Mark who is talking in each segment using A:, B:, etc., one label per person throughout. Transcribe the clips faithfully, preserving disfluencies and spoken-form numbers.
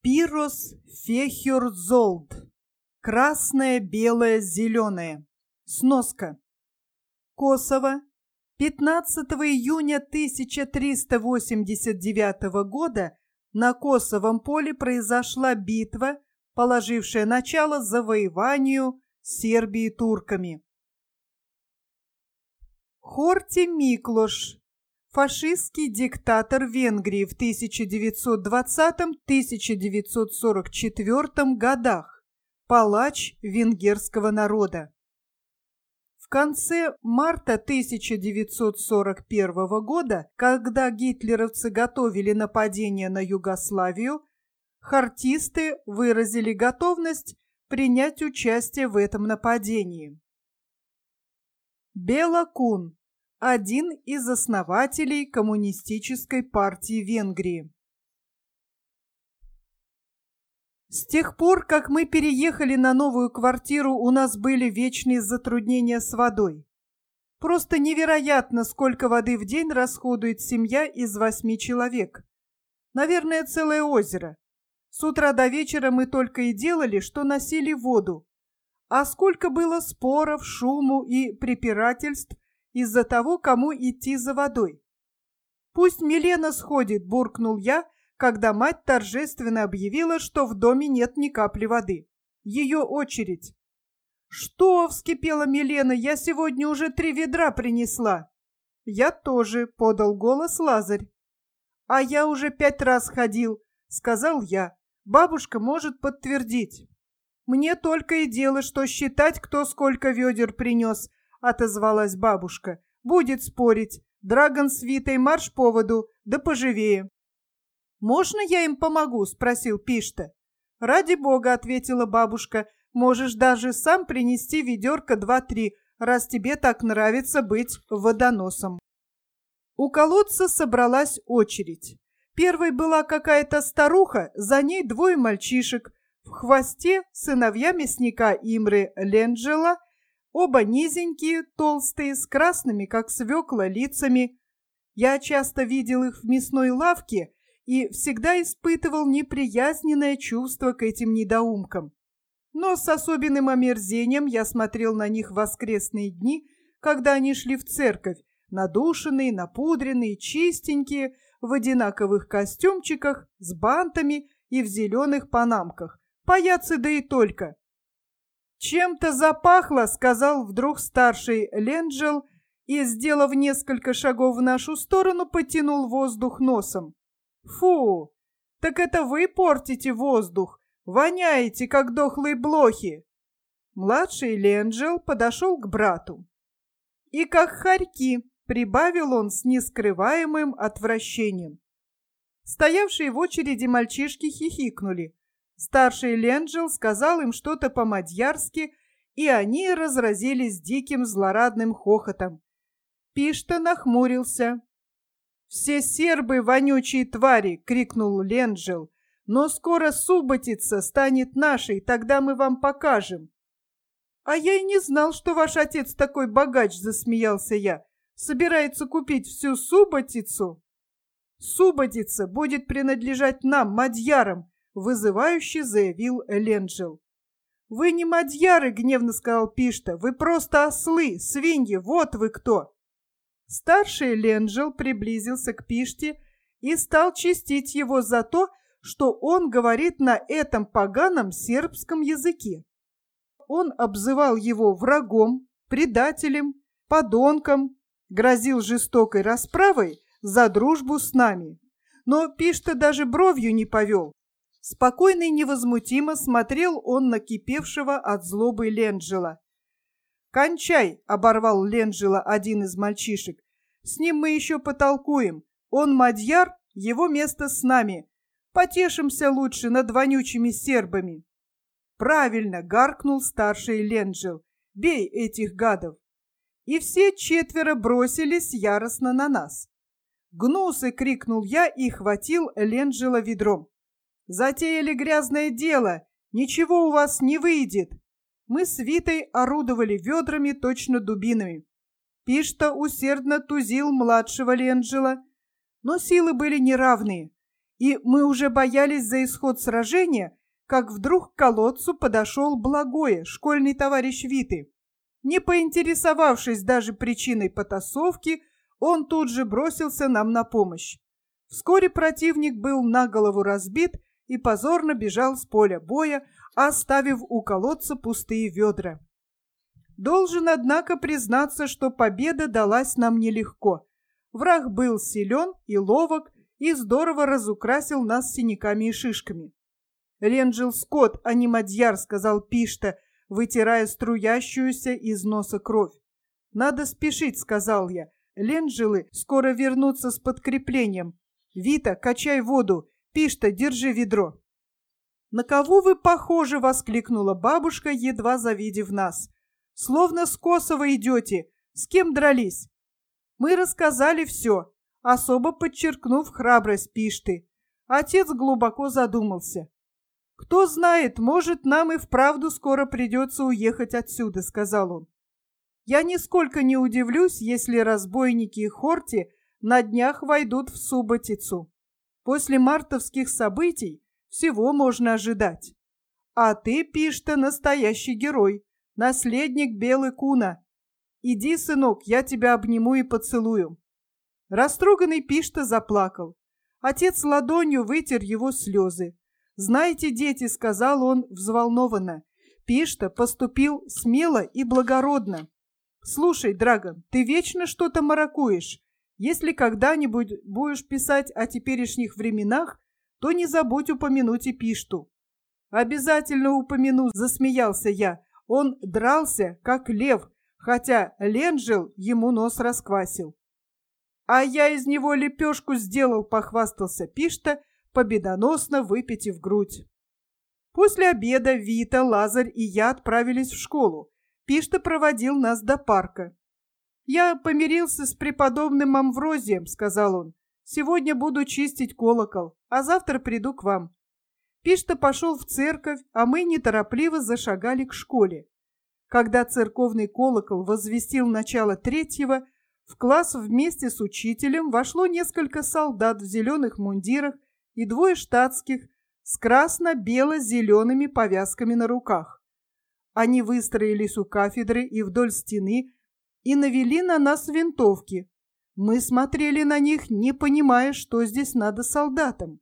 A: Пирос фехюрзолд. Красное, белое, зеленое. Сноска. Косово. пятнадцатого июня тысяча триста восемьдесят девятого года на Косовом поле произошла битва, положившая начало завоеванию Сербии турками. Хорти Миклош. Фашистский диктатор Венгрии в тысяча девятьсот двадцатом — тысяча девятьсот сорок четвёртом годах. Палач венгерского народа. В конце марта тысяча девятьсот сорок первого года, когда гитлеровцы готовили нападение на Югославию, хортисты выразили готовность принять участие в этом нападении. Бела Кун. Один из основателей Коммунистической партии Венгрии. С тех пор, как мы переехали на новую квартиру, у нас были вечные затруднения с водой. Просто невероятно, сколько воды в день расходует семья из восьми человек. Наверное, целое озеро. С утра до вечера мы только и делали, что носили воду. А сколько было споров, шуму и препирательств из-за того, кому идти за водой. «Пусть Милена сходит», — буркнул я, когда мать торжественно объявила, что в доме нет ни капли воды. Ее очередь. «Что?» — вскипела Милена. «Я сегодня уже три ведра принесла». «Я тоже», — подал голос Лазарь. «А я уже пять раз ходил», — сказал я. «Бабушка может подтвердить». «Мне только и дело, что считать, кто сколько ведер принес», — отозвалась бабушка. «Будет спорить. Драгон с Витой марш по воду, да поживее». «Можно я им помогу?» — спросил Пишта. «Ради бога», — ответила бабушка, — «можешь даже сам принести ведерко два-три, раз тебе так нравится быть водоносом». У колодца собралась очередь. Первой была какая-то старуха, за ней двое мальчишек, в хвосте сыновья мясника Имры Ленджела, оба низенькие, толстые, с красными, как свекла, лицами. Я часто видел их в мясной лавке и всегда испытывал неприязненное чувство к этим недоумкам. Но с особенным омерзением я смотрел на них в воскресные дни, когда они шли в церковь, надушенные, напудренные, чистенькие, в одинаковых костюмчиках, с бантами и в зеленых панамках. Паяцы да и только. «Чем-то запахло», — сказал вдруг старший Ленджел и, сделав несколько шагов в нашу сторону, потянул воздух носом. «Фу! Так это вы портите воздух! Воняете, как дохлые блохи!» Младший Ленджел подошел к брату. «И как хорьки», — прибавил он с нескрываемым отвращением. Стоявшие в очереди мальчишки хихикнули. Старший Ленджел сказал им что-то по-мадьярски, и они разразились диким злорадным хохотом. Пишта нахмурился. «Все сербы — вонючие твари!» — крикнул Ленджел. «Но скоро Суботица станет нашей, тогда мы вам покажем». «А я и не знал, что ваш отец такой богач», — засмеялся я. «Собирается купить всю Суботицу?» «Суботица будет принадлежать нам, мадьярам», — вызывающе заявил Ленджел. «Вы не мадьяры», — гневно сказал Пишта. «Вы просто ослы, свиньи, вот вы кто!» Старший Ленджел приблизился к Пиште и стал честить его за то, что он говорит на этом поганом сербском языке. Он обзывал его врагом, предателем, подонком, грозил жестокой расправой за дружбу с нами. Но Пишта даже бровью не повел. Спокойно и невозмутимо смотрел он на кипевшего от злобы Ленджела. «Кончай!» — оборвал Ленджела один из мальчишек. «С ним мы еще потолкуем. Он мадьяр, его место с нами. Потешимся лучше над вонючими сербами». «Правильно!» — гаркнул старший Ленджел. «Бей этих гадов!» И все четверо бросились яростно на нас. «Гнусы!» — крикнул я и хватил Ленджела ведром. «Затеяли грязное дело! Ничего у вас не выйдет!» Мы с Витой орудовали ведрами точно дубинами. Пишта усердно тузил младшего Ленджела, но силы были неравные, и мы уже боялись за исход сражения, как вдруг к колодцу подошел Благое, школьный товарищ Виты. Не поинтересовавшись даже причиной потасовки, он тут же бросился нам на помощь. Вскоре противник был на голову разбит и позорно бежал с поля боя, оставив у колодца пустые ведра. Должен, однако, признаться, что победа далась нам нелегко. Враг был силен и ловок, и здорово разукрасил нас синяками и шишками. «Ленджил скот, а не мадьяр», — сказал Пишта, вытирая струящуюся из носа кровь. «Надо спешить», — сказал я. «Ленджилы скоро вернутся с подкреплением. Вита, качай воду. Пишта, держи ведро». «На кого вы похожи?» — воскликнула бабушка, едва завидев нас. «Словно с Косово идете. С кем дрались?» Мы рассказали все, особо подчеркнув храбрость Пишты. Отец глубоко задумался. «Кто знает, может, нам и вправду скоро придется уехать отсюда», — сказал он. «Я нисколько не удивлюсь, если разбойники и хорти на днях войдут в Суботицу. После мартовских событий всего можно ожидать. А ты, Пишта, настоящий герой, наследник Белы Куна. Иди, сынок, я тебя обниму и поцелую». Растроганный Пишта заплакал. Отец ладонью вытер его слезы. «Знаете, дети», — сказал он взволнованно, — «Пишта поступил смело и благородно. Слушай, Драгон, ты вечно что-то маракуешь. Если когда-нибудь будешь писать о теперешних временах, то не забудь упомянуть и Пишту». «Обязательно упомяну», — засмеялся я. «Он дрался, как лев, хотя Ленджил ему нос расквасил». «А я из него лепешку сделал», — похвастался Пишта, победоносно выпитив грудь. После обеда Вита, Лазарь и я отправились в школу. Пишта проводил нас до парка. «Я помирился с преподобным Амврозием», — сказал он. «Сегодня буду чистить колокол, а завтра приду к вам». Пишта пошел в церковь, а мы неторопливо зашагали к школе. Когда церковный колокол возвестил начало третьего, в класс вместе с учителем вошло несколько солдат в зеленых мундирах и двое штатских с красно-бело-зелеными повязками на руках. Они выстроились у кафедры и вдоль стены и навели на нас винтовки. Мы смотрели на них, не понимая, что здесь надо солдатам.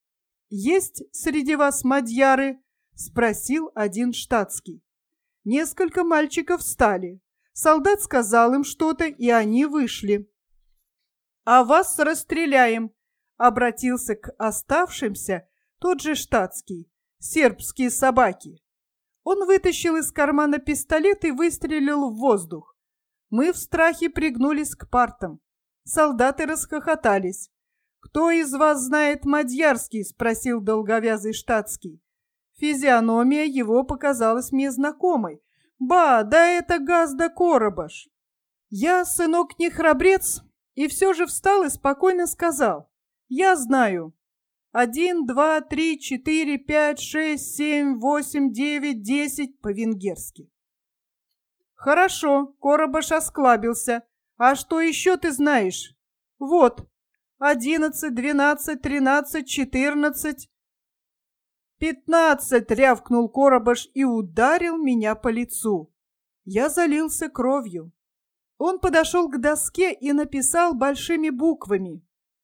A: «Есть среди вас мадьяры?» — спросил один штатский. Несколько мальчиков встали. Солдат сказал им что-то, и они вышли. «А вас расстреляем», — обратился к оставшимся тот же штатский. «Сербские собаки». Он вытащил из кармана пистолет и выстрелил в воздух. Мы в страхе пригнулись к партам. Солдаты расхохотались. «Кто из вас знает мадьярский?» — спросил долговязый штатский. Физиономия его показалась мне знакомой. «Ба, да это Газда Коробаш!» Я, сынок, не храбрец, и все же встал и спокойно сказал: «Я знаю. Один, два, три, четыре, пять, шесть, семь, восемь, девять, десять» по-венгерски. «Хорошо», — Коробаш осклабился. «А что еще ты знаешь?» «Вот, одиннадцать, двенадцать, тринадцать, четырнадцать...» «Пятнадцать!» — рявкнул Коробаш и ударил меня по лицу. Я залился кровью. Он подошел к доске и написал большими буквами: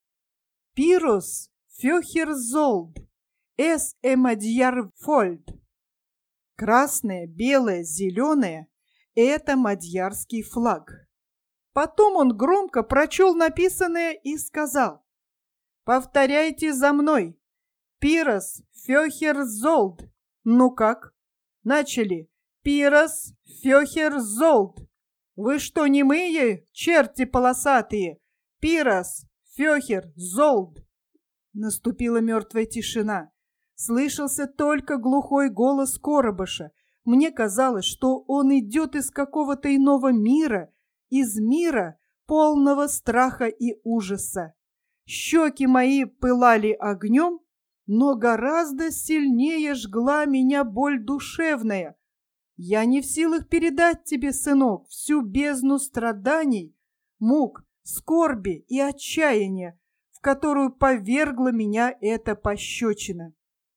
A: «Пирос фёхерзолд эс эмадьярфольд». Красное, белое, зеленое — это мадьярский флаг. Потом он громко прочел написанное и сказал: «Повторяйте за мной. Пирос фёхерзолд». Ну как? Начали. Пирос фёхерзолд. Вы что, немые, черти полосатые? Пирос фёхерзолд. Наступила мертвая тишина. Слышался только глухой голос Коробаша. Мне казалось, что он идет из какого-то иного мира, из мира, полного страха и ужаса. Щеки мои пылали огнем, но гораздо сильнее жгла меня боль душевная. Я не в силах передать тебе, сынок, всю бездну страданий, мук, скорби и отчаяния, в которую повергла меня эта пощечина.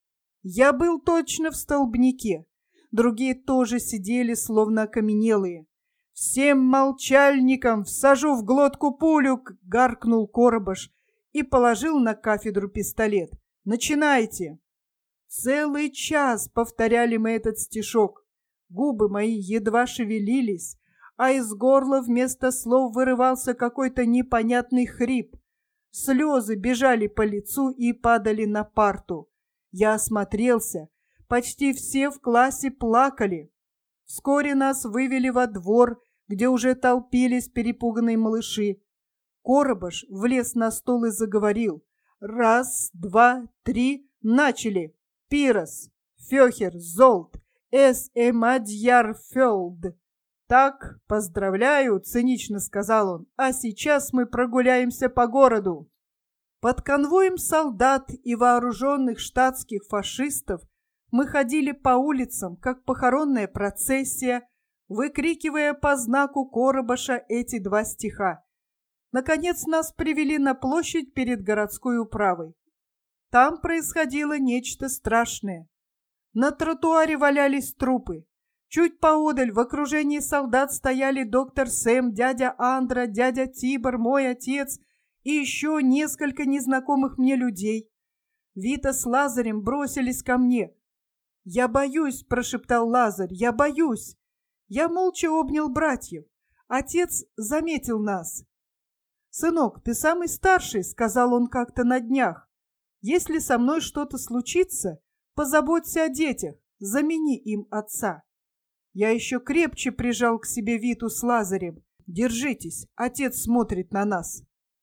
A: Я был точно в столбнике. Другие тоже сидели, словно окаменелые. «Всем молчальникам всажу в глотку пулю!» — гаркнул Коробаш и положил на кафедру пистолет. «Начинайте!» Целый час повторяли мы этот стишок. Губы мои едва шевелились, а из горла вместо слов вырывался какой-то непонятный хрип. Слезы бежали по лицу и падали на парту. Я осмотрелся. Почти все в классе плакали. Вскоре нас вывели во двор, где уже толпились перепуганные малыши. Коробаш влез на стол и заговорил. «Раз, два, три, начали! Пирос, Фёхер, Золт, эс эмадьяр фёлд!» «Так, поздравляю», — цинично сказал он, — «а сейчас мы прогуляемся по городу». Под конвоем солдат и вооруженных штатских фашистов мы ходили по улицам, как похоронная процессия, выкрикивая по знаку Коробаша эти два стиха. Наконец нас привели на площадь перед городской управой. Там происходило нечто страшное. На тротуаре валялись трупы. Чуть поодаль в окружении солдат стояли доктор Сэм, дядя Андра, дядя Тибор, мой отец и еще несколько незнакомых мне людей. Вита с Лазарем бросились ко мне. «Я боюсь», — прошептал Лазарь, — «я боюсь». Я молча обнял братьев. Отец заметил нас. «Сынок, ты самый старший», — сказал он как-то на днях. «Если со мной что-то случится, позаботься о детях, замени им отца». Я еще крепче прижал к себе Виту с Лазарем. «Держитесь, отец смотрит на нас».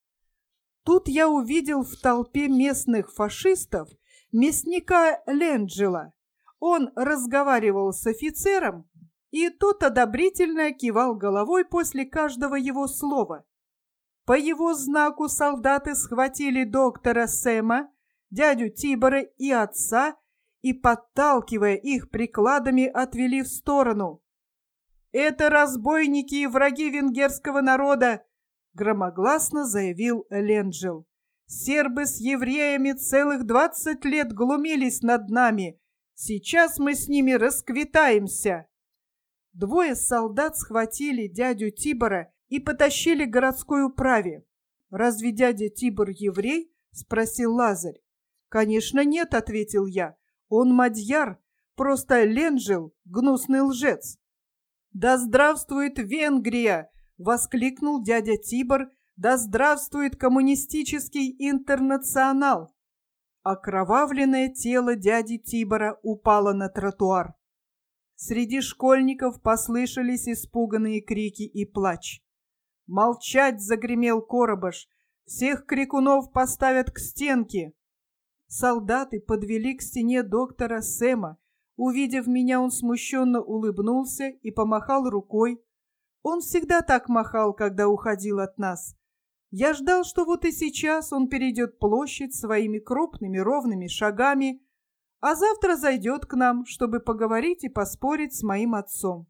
A: Тут я увидел в толпе местных фашистов мясника Ленджела. Он разговаривал с офицером, и тот одобрительно кивал головой после каждого его слова. По его знаку солдаты схватили доктора Сэма, дядю Тибора и отца и, подталкивая их прикладами, отвели в сторону. «Это разбойники и враги венгерского народа!» — громогласно заявил Ленджел. «Сербы с евреями целых двадцать лет глумились над нами. Сейчас мы с ними расквитаемся!» Двое солдат схватили дядю Тибора и потащили к городской управе. «Разве дядя Тибор еврей?» — спросил Лазарь. «Конечно нет», — ответил я. «Он мадьяр, просто Ленджел — гнусный лжец». «Да здравствует Венгрия!» — воскликнул дядя Тибор. «Да здравствует коммунистический интернационал!» Окровавленное тело дяди Тибора упало на тротуар. Среди школьников послышались испуганные крики и плач. «Молчать!» — загремел Коробаш. «Всех крикунов поставят к стенке!» Солдаты подвели к стене доктора Сэма. Увидев меня, он смущенно улыбнулся и помахал рукой. Он всегда так махал, когда уходил от нас. Я ждал, что вот и сейчас он перейдет площадь своими крупными ровными шагами, а завтра зайдет к нам, чтобы поговорить и поспорить с моим отцом.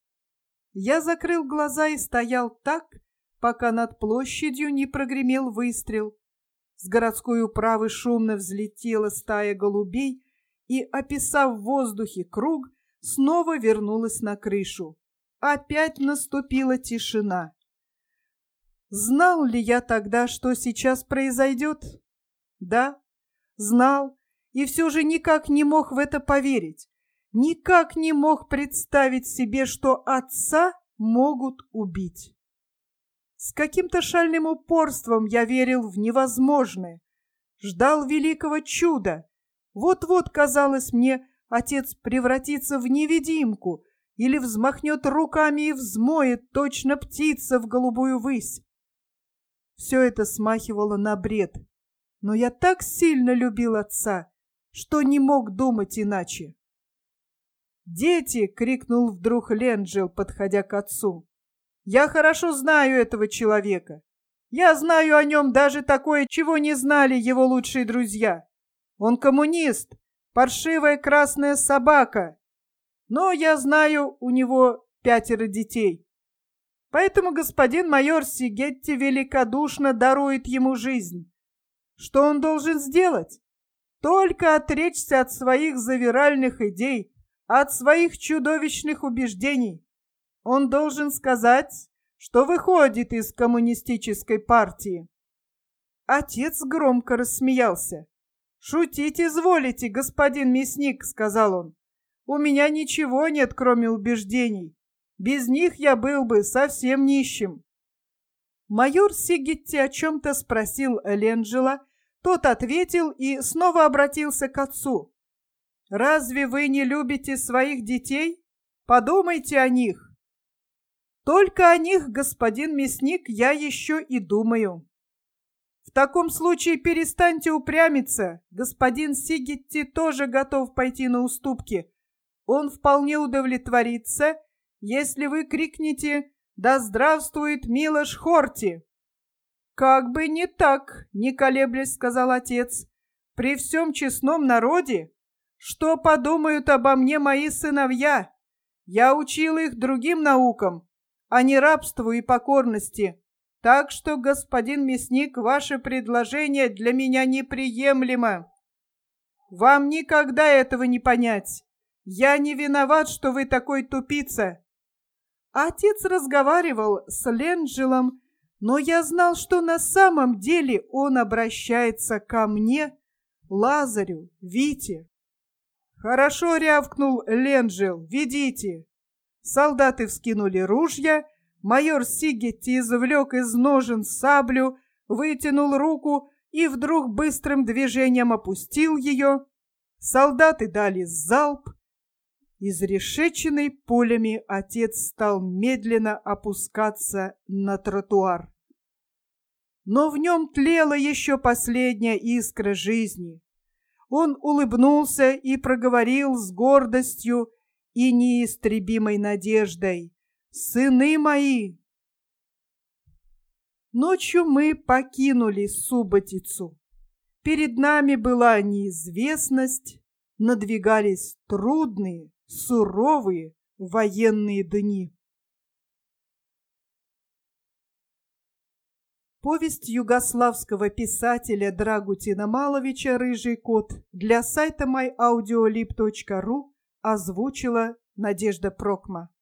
A: Я закрыл глаза и стоял так, пока над площадью не прогремел выстрел. С городской управы шумно взлетела стая голубей и, описав в воздухе круг, снова вернулась на крышу. Опять наступила тишина. Знал ли я тогда, что сейчас произойдет? Да, знал, и все же никак не мог в это поверить. Никак не мог представить себе, что отца могут убить. С каким-то шальным упорством я верил в невозможное, ждал великого чуда. Вот-вот, казалось мне, отец превратится в невидимку или взмахнет руками и взмоет, точно птица, в голубую высь. Все это смахивало на бред, но я так сильно любил отца, что не мог думать иначе. «Дети!» — крикнул вдруг Ленджел, подходя к отцу. «Я хорошо знаю этого человека. Я знаю о нем даже такое, чего не знали его лучшие друзья. Он коммунист, паршивая красная собака. Но я знаю, у него пятеро детей. Поэтому господин майор Сигетти великодушно дарует ему жизнь. Что он должен сделать? Только отречься от своих завиральных идей, от своих чудовищных убеждений. Он должен сказать, что выходит из коммунистической партии. Отец громко рассмеялся. «Шутить изволите, господин мясник», — сказал он. «У меня ничего нет, кроме убеждений. Без них я был бы совсем нищим». Майор Сигетти о чем-то спросил Ленджела, тот ответил и снова обратился к отцу. «Разве вы не любите своих детей? Подумайте о них». «Только о них, господин мясник, я еще и думаю». «В таком случае перестаньте упрямиться. Господин Сигетти тоже готов пойти на уступки. Он вполне удовлетворится, если вы крикнете «Да здравствует Милош Хорти!» «Как бы не так», — не колеблясь сказал отец. «При всем честном народе, что подумают обо мне мои сыновья? Я учил их другим наукам, а не рабству и покорности. Так что, господин мясник, ваше предложение для меня неприемлемо. Вам никогда этого не понять. Я не виноват, что вы такой тупица». Отец разговаривал с Ленджелом, но я знал, что на самом деле он обращается ко мне, Лазарю, Вите. «Хорошо», — рявкнул Ленджел, — «ведите». Солдаты вскинули ружья, майор Сигетти извлек из ножен саблю, вытянул руку и вдруг быстрым движением опустил ее. Солдаты дали залп. Изрешеченный пулями отец стал медленно опускаться на тротуар. Но в нем тлела еще последняя искра жизни. Он улыбнулся и проговорил с гордостью и неистребимой надеждой: «Сыны мои!» Ночью мы покинули Суботицу. Перед нами была неизвестность, надвигались трудные, суровые военные дни. Повесть югославского писателя Драгутина Маловича «Рыжий кот» для сайта май аудиолиб точка ру озвучила Надежда Прокма.